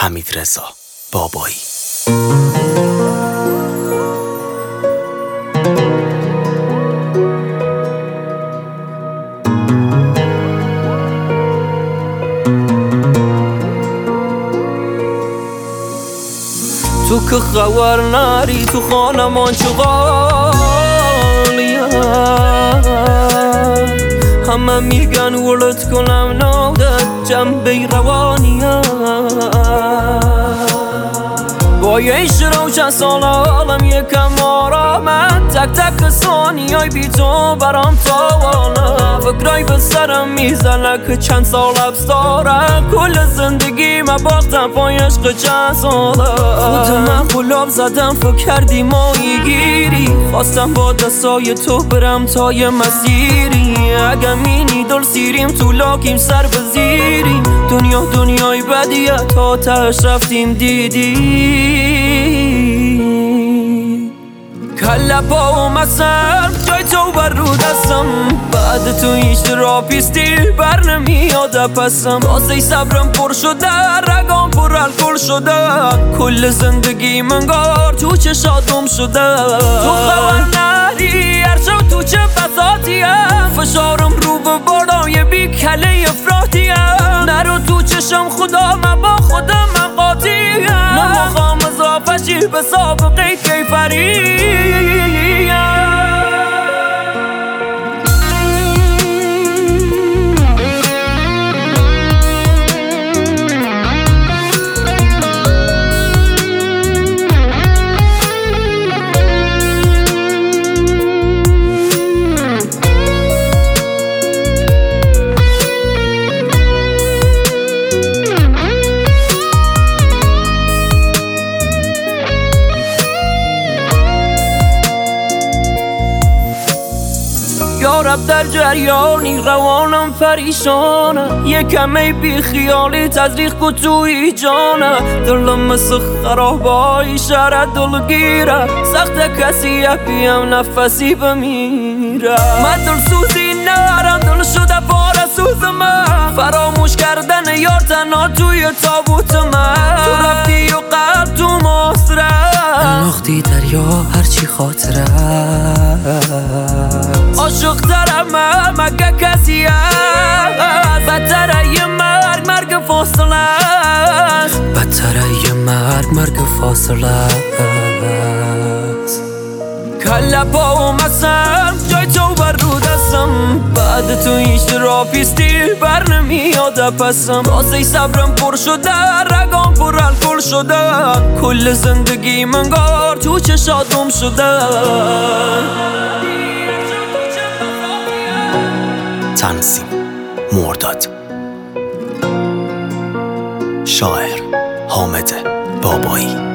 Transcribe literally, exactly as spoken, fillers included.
حمیدرضا بابایی. تو که خبر نری تو خانمان چغالیه، همه میگن ولد کنم نادت جنبه روانیه. با یه روشن سال عالم یکم آرامت، تک تک ثانیای بی تو برام تاوانه. فکرای به سرم میزنه که چند سال حبس داره، کل زندگی من باختم پای عشق چند ساله. خود من غلاب زدم فکر کردی مایی گیری، خواستم با دستای تو برم تا یه مسیری. اگه مینی دل سیریم تو لاکیم سر بزیریم، دنیا دنیای بدیه تا تهش رفتیم دیدی. کله پا و مسم جای تو بر رو دستم، بعد تو هیچ تراپیستی بر نمیاد پسم. واسه صبرم پر شده رگام پر الکل شده، کل زندگی منگار تو چشاتم شده. تو خبر نری هر شب تو چه بساتیم، فشارم رو به بالای بی کله افراطیم. نرو تو چشم خدا من با خودم من قاطیم، نمیخوام اضافه شی به سابقه کیفری. یارب در جریانی روانم پریشانه، یکمی بی خیالی تزریق کو توی جانه. دلم مثل خرابای شهر دلگیره، سخت کسی اپیم نفسی بمیره. من دل سوزی نرم دل شده پاره سوز من، فراموش کردن یار تنها توی تابوت من. تو رفتی و قلب تو مصره انداختی دریا هرچی خاطره. عاشق ترم مگه کسی هست، بدتره یه مرگ مرگ فاصله است. بدتره یه مرگ مرگ فاصله است. کله پا و مسم جای تو بر رو دستم، بعد تو هیچ تراپیستی بر نمیاد پسم. واسه صبرم پر شده رگام پر الکل شده، کل زندگی منگار تو چشاتم شده. تنظیم مرداد، شاعر حامد بابایی.